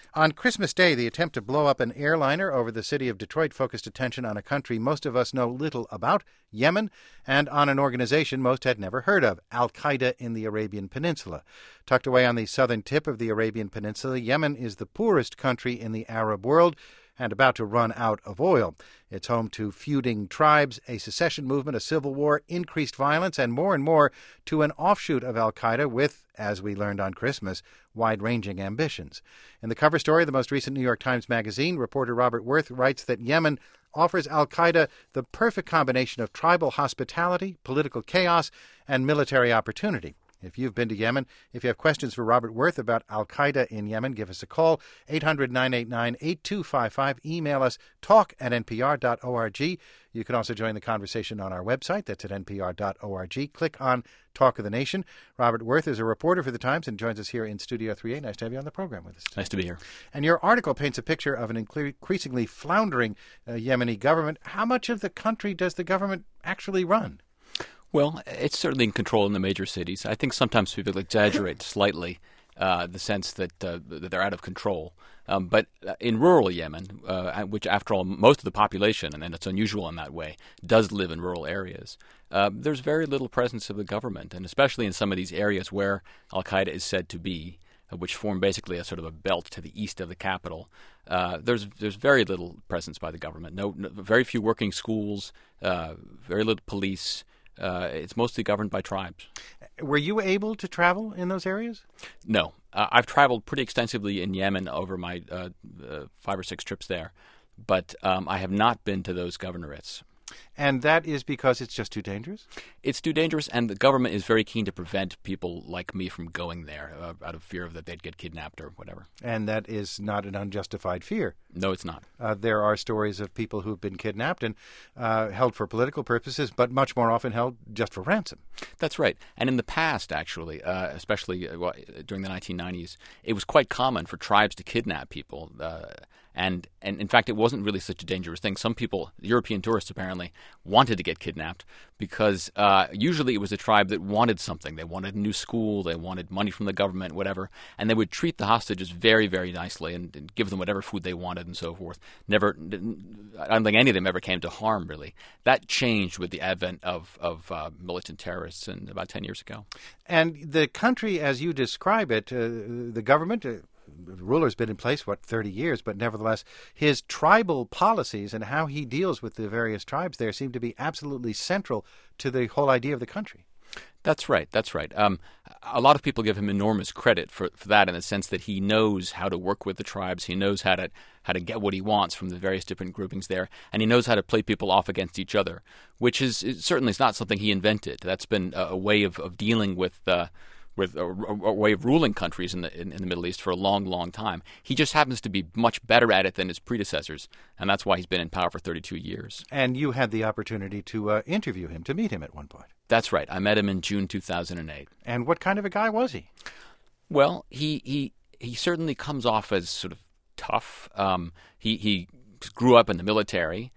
On Christmas Day, the attempt to blow up an airliner over the city of Detroit focused attention on a country most of us know little about, Yemen, and on an organization most had never heard of, Al-Qaeda in the Arabian Peninsula. Tucked away on the southern tip of the Arabian Peninsula, Yemen is the poorest country in the Arab world and about to run out of oil. It's home to feuding tribes, a secession movement, a civil war, increased violence, and more to an offshoot of al-Qaeda with, as we learned on Christmas, wide-ranging ambitions. In the cover story of the most recent New York Times Magazine, reporter Robert Worth writes that Yemen offers al-Qaeda the perfect combination of tribal hospitality, political chaos, and military opportunity. If you've been to Yemen, if you have questions for Robert Worth about al-Qaeda in Yemen, give us a call, 800-989-8255. Email us, talk@npr.org. You can also join the conversation on our website. That's at npr.org. Click on Talk of the Nation. Robert Worth is a reporter for The Times and joins us here in Studio 3A. Nice to have you on the program with us today. Nice to be here. And your article paints a picture of an increasingly floundering Yemeni government. How much of the country does the government actually run? Well, it's certainly in control in the major cities. I think sometimes people exaggerate slightly the sense that they're out of control. But in rural Yemen, which, after all, most of the population, and it's unusual in that way, does live in rural areas, there's very little presence of the government, and especially in some of these areas where al-Qaeda is said to be, which form basically a sort of a belt to the east of the capital. There's very little presence by the government. No, very few working schools, very little police. It's mostly governed by tribes. Were you able to travel in those areas? No. I've traveled pretty extensively in Yemen over my 5 or 6 trips there, but I have not been to those governorates. And that is because it's just too dangerous? It's too dangerous, and the government is very keen to prevent people like me from going there out of fear of that they'd get kidnapped or whatever. And that is not an unjustified fear. No, it's not. There are stories of people who've been kidnapped and held for political purposes, but much more often held just for ransom. That's right. And in the past, actually, especially during the 1990s, it was quite common for tribes to kidnap people. And in fact, it wasn't really such a dangerous thing. Some people, European tourists apparently, wanted to get kidnapped because usually it was a tribe that wanted something. They wanted a new school, they wanted money from the government, whatever, and they would treat the hostages very, very nicely and give them whatever food they wanted and so forth. I don't think any of them ever came to harm, really. That changed with the advent of militant terrorists about 10 years ago. And the country, as you describe it, the government... the ruler's been in place, 30 years, but nevertheless, his tribal policies and how he deals with the various tribes there seem to be absolutely central to the whole idea of the country. That's right. A lot of people give him enormous credit for that in the sense that he knows how to work with the tribes. He knows how to get what he wants from the various different groupings there, and he knows how to play people off against each other, which is certainly not something he invented. That's been a way of dealing with a way of ruling countries in the Middle East for a long, long time. He just happens to be much better at it than his predecessors, and that's why he's been in power for 32 years. And you had the opportunity to interview him, to meet him at one point. That's right. I met him in June 2008. And what kind of a guy was he? Well, he certainly comes off as sort of tough. He grew up in the military.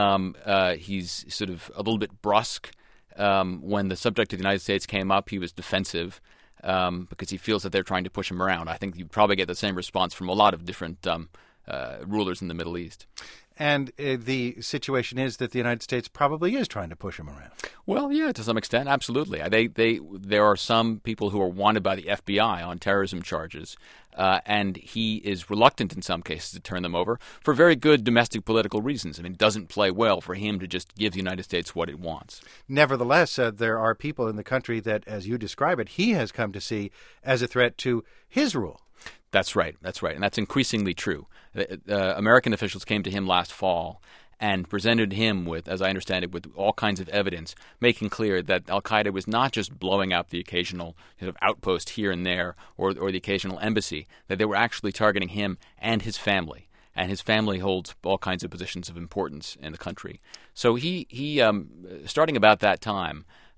He's sort of a little bit brusque. When the subject of the United States came up, he was defensive. Because he feels that they're trying to push him around. I think you probably get the same response from a lot of different rulers in the Middle East. And the situation is that the United States probably is trying to push him around. Well, yeah, to some extent, absolutely. There are some people who are wanted by the FBI on terrorism charges, and he is reluctant in some cases to turn them over for very good domestic political reasons. I mean, it doesn't play well for him to just give the United States what it wants. Nevertheless, there are people in the country that, as you describe it, he has come to see as a threat to his rule. That's right, and that's increasingly true. American officials came to him last fall and presented him with, as I understand it, with all kinds of evidence, making clear that al-Qaeda was not just blowing up the occasional sort of outpost here and there or the occasional embassy, that they were actually targeting him and his family. And his family holds all kinds of positions of importance in the country. So he starting about that time,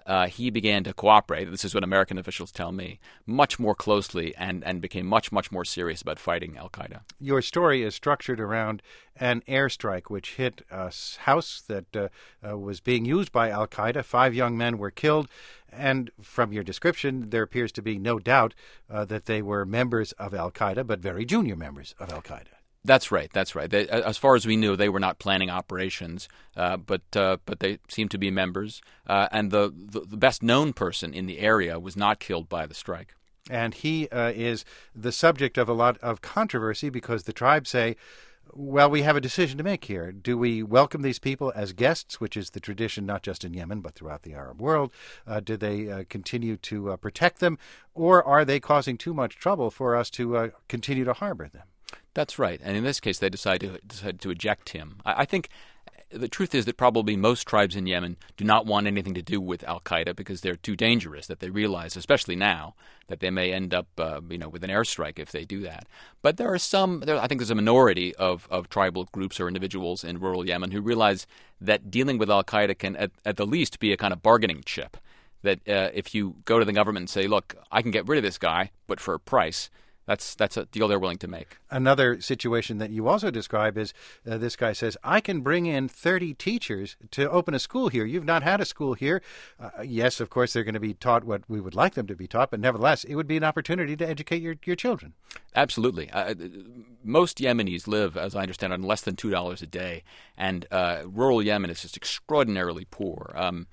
he began to cooperate. This is what American officials tell me, much more closely and became much, much more serious about fighting al-Qaeda. Your story is structured around an airstrike which hit a house that was being used by al-Qaeda. 5 young men were killed. And from your description, there appears to be no doubt that they were members of al-Qaeda, but very junior members of al-Qaeda. That's right. That's right. As far as we knew, they were not planning operations, but they seemed to be members. And the best known person in the area was not killed by the strike. And he is the subject of a lot of controversy because the tribes say, well, we have a decision to make here. Do we welcome these people as guests, which is the tradition not just in Yemen but throughout the Arab world? Do they continue to protect them, or are they causing too much trouble for us to continue to harbor them? That's right. And in this case, they decided to eject him. I think the truth is that probably most tribes in Yemen do not want anything to do with al-Qaeda because they're too dangerous, that they realize, especially now, that they may end up with an airstrike if they do that. But I think there's a minority of tribal groups or individuals in rural Yemen who realize that dealing with al-Qaeda can at the least be a kind of bargaining chip, that if you go to the government and say, look, I can get rid of this guy, but for a price, that's a deal they're willing to make. Another situation that you also describe is this guy says, I can bring in 30 teachers to open a school here. You've not had a school here. Yes, of course, they're going to be taught what we would like them to be taught, but nevertheless, it would be an opportunity to educate your children. Absolutely. Most Yemenis live, as I understand, on less than $2 a day, and rural Yemen is just extraordinarily poor.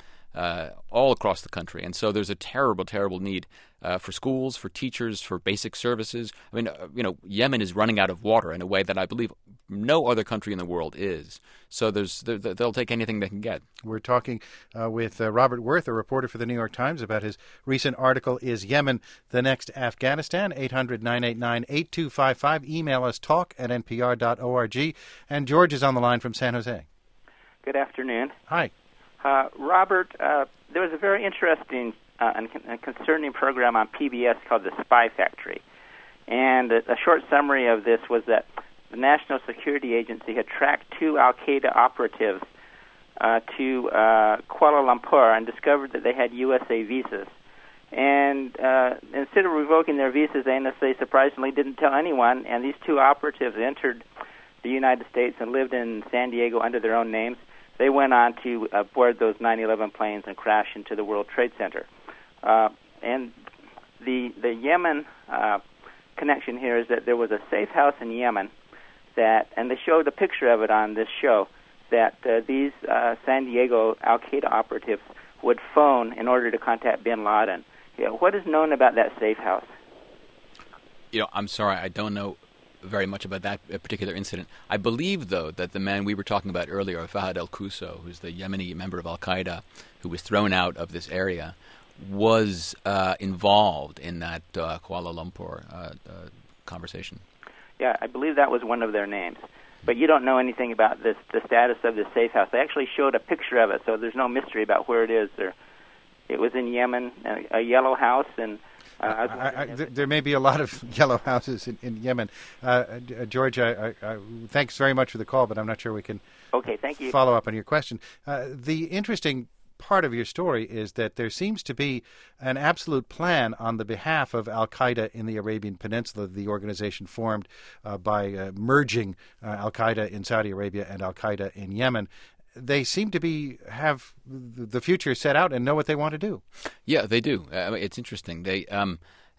All across the country. And so there's a terrible, terrible need for schools, for teachers, for basic services. I mean, Yemen is running out of water in a way that I believe no other country in the world is. So they'll take anything they can get. We're talking with Robert Worth, a reporter for the New York Times, about his recent article, Is Yemen the Next Afghanistan? 800-989-8255. Email us talk@npr.org. And George is on the line from San Jose. Good afternoon. Hi. Robert, there was a very interesting and concerning program on PBS called The Spy Factory. And a short summary of this was that the National Security Agency had tracked 2 al-Qaeda operatives to Kuala Lumpur and discovered that they had USA visas. And instead of revoking their visas, the NSA surprisingly didn't tell anyone, and these 2 operatives entered the United States and lived in San Diego under their own names. They went on to board those 9/11 planes and crash into the World Trade Center. And the Yemen connection here is that there was a safe house in Yemen and they showed a picture of it on this show, that these San Diego al-Qaeda operatives would phone in order to contact bin Laden. What is known about that safe house? I'm sorry, I don't know very much about that particular incident. I believe, though, that the man we were talking about earlier, Fahad al-Qusso, who's the Yemeni member of al-Qaeda who was thrown out of this area, was involved in that Kuala Lumpur conversation. Yeah, I believe that was one of their names. But you don't know anything about the status of this safe house. They actually showed a picture of it, so there's no mystery about where it is. It was in Yemen, a yellow house, and there may be a lot of yellow houses in Yemen. George, thanks very much for the call, but I'm not sure we can thank you. Follow up on your question. The interesting part of your story is that there seems to be an absolute plan on the behalf of al-Qaeda in the Arabian Peninsula, the organization formed by merging al-Qaeda in Saudi Arabia and al-Qaeda in Yemen. They seem to have the future set out and know what they want to do. Yeah, they do. It's interesting. They in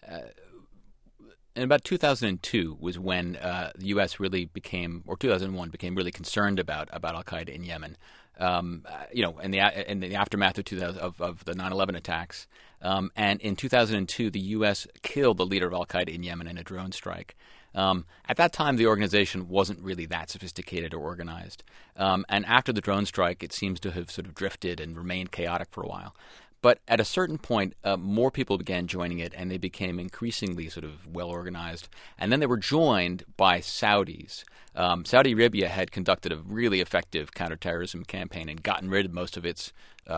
about 2002 was when the U.S. really became, or 2001 became really concerned about al-Qaeda in Yemen. In the aftermath of the 9/11 attacks, and in 2002 the U.S. killed the leader of al-Qaeda in Yemen in a drone strike. At that time, the organization wasn't really that sophisticated or organized. And after the drone strike, it seems to have sort of drifted and remained chaotic for a while. But at a certain point, more people began joining it, and they became increasingly sort of well-organized. And then they were joined by Saudis. Saudi Arabia had conducted a really effective counterterrorism campaign and gotten rid of most of its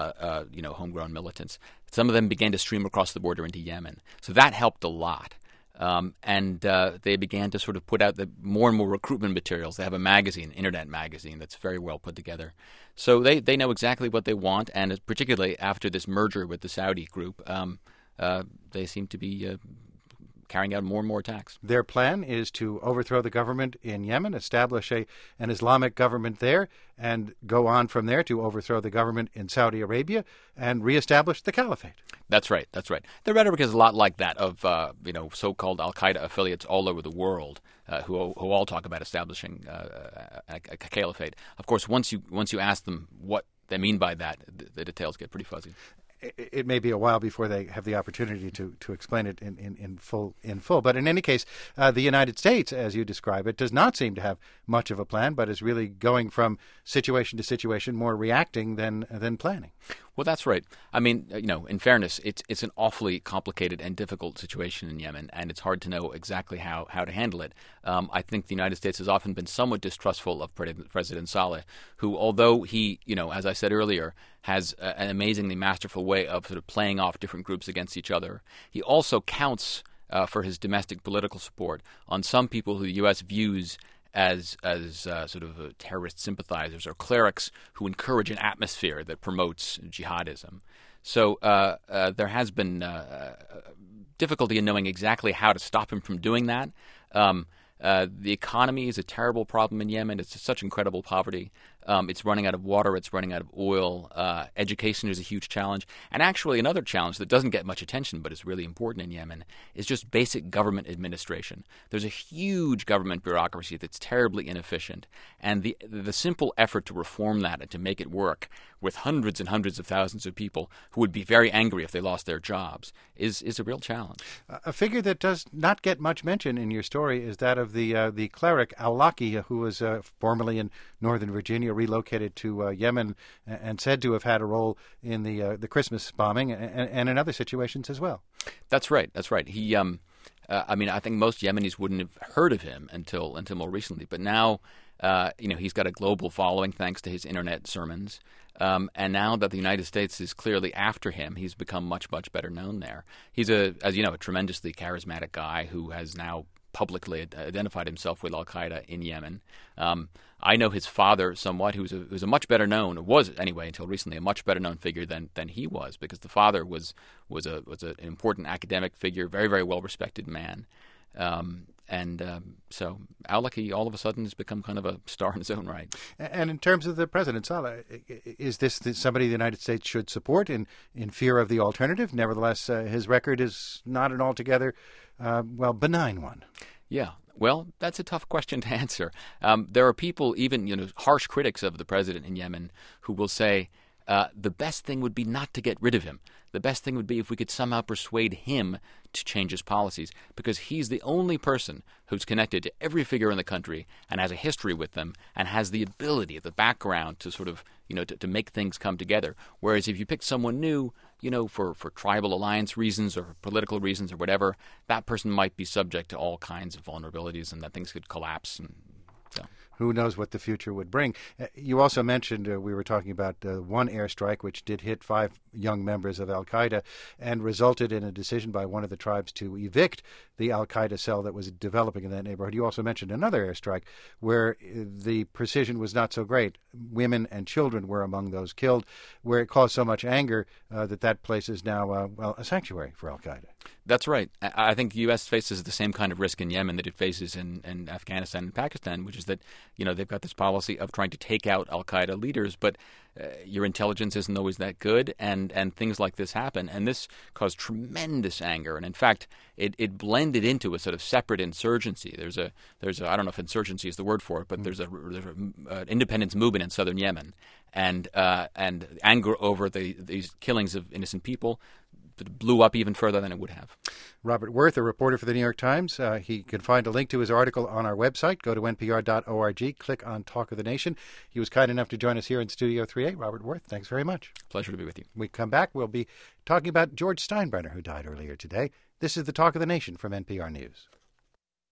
homegrown militants. Some of them began to stream across the border into Yemen. So that helped a lot. And they began to sort of put out more and more recruitment materials. They have a magazine, internet magazine, that's very well put together. So they know exactly what they want, and particularly after this merger with the Saudi group, they seem to be carrying out more and more attacks. Their plan is to overthrow the government in Yemen, establish an Islamic government there, and go on from there to overthrow the government in Saudi Arabia and reestablish the caliphate. That's right. That's right. The rhetoric is a lot like that of so-called Al-Qaeda affiliates all over the world who all talk about establishing a caliphate. Of course, once you ask them what they mean by that, the details get pretty fuzzy. It may be a while before they have the opportunity to explain it in full. But in any case, the United States, as you describe it, does not seem to have much of a plan, but is really going from situation to situation, more reacting than planning. Well, that's right. I mean, in fairness, it's an awfully complicated and difficult situation in Yemen, and it's hard to know exactly how to handle it. I think the United States has often been somewhat distrustful of President Saleh, who, although he, as I said earlier, has an amazingly masterful way of sort of playing off different groups against each other, he also counts for his domestic political support on some people who the U.S. views as sort of terrorist sympathizers or clerics who encourage an atmosphere that promotes jihadism. So there has been difficulty in knowing exactly how to stop him from doing that. The economy is a terrible problem in Yemen. It's such incredible poverty. It's running out of water. It's running out of oil. Education is a huge challenge. And actually another challenge that doesn't get much attention but is really important in Yemen is just basic government administration. There's a huge government bureaucracy that's terribly inefficient. And the simple effort to reform that and to make it work with hundreds and hundreds of thousands of people who would be very angry if they lost their jobs is a real challenge. A figure that does not get much mention in your story is that of the cleric Al-Awlaki, who was formerly in Northern Virginia, relocated to Yemen, and said to have had a role in the Christmas bombing and in other situations as well. That's right. That's right. He, I think most Yemenis wouldn't have heard of him until more recently, but now, he's got a global following thanks to his internet sermons. And now that the United States is clearly after him, he's become much, much better known there. He's a tremendously charismatic guy who has now publicly identified himself with Al-Qaeda in Yemen. I know his father somewhat, who's a much better known, was anyway until recently, a much better known figure than he was, because the father was an important academic figure, very, very well respected man. So Al-Awlaki all of a sudden has become kind of a star in his own right. And in terms of the President Saleh, is this somebody the United States should support in fear of the alternative? Nevertheless, his record is not an altogether, benign one. Yeah. Well, that's a tough question to answer. There are people, even harsh critics of the president in Yemen, who will say the best thing would be not to get rid of him. The best thing would be if we could somehow persuade him to change his policies, because he's the only person who's connected to every figure in the country and has a history with them and has the ability, the background to sort of, to make things come together. Whereas if you pick someone new, for tribal alliance reasons or political reasons or whatever, that person might be subject to all kinds of vulnerabilities and that things could collapse. And so. Who knows what the future would bring. You also mentioned, we were talking about one airstrike which did hit 5 young members of Al-Qaeda and resulted in a decision by one of the tribes to evict the Al-Qaeda cell that was developing in that neighborhood. You also mentioned another airstrike where the precision was not so great. Women and children were among those killed, where it caused so much anger that place is now, a sanctuary for Al-Qaeda. That's right. I think the U.S. faces the same kind of risk in Yemen that it faces in Afghanistan and Pakistan, which is that, they've got this policy of trying to take out Al-Qaeda leaders, but your intelligence isn't always that good, and things like this happen. And this caused tremendous anger. And in fact, it blended into a sort of separate insurgency. There's a I don't know if insurgency is the word for it, but there's an independence movement in southern Yemen, and anger over these killings of innocent people blew up even further than it would have. Robert Worth, a reporter for the New York Times. He can find a link to his article on our website. Go to npr.org, click on Talk of the Nation. He was kind enough to join us here in Studio 3A. Robert Worth, thanks very much. Pleasure to be with you. When we come back, we'll be talking about George Steinbrenner, who died earlier today. This is the Talk of the Nation from NPR News.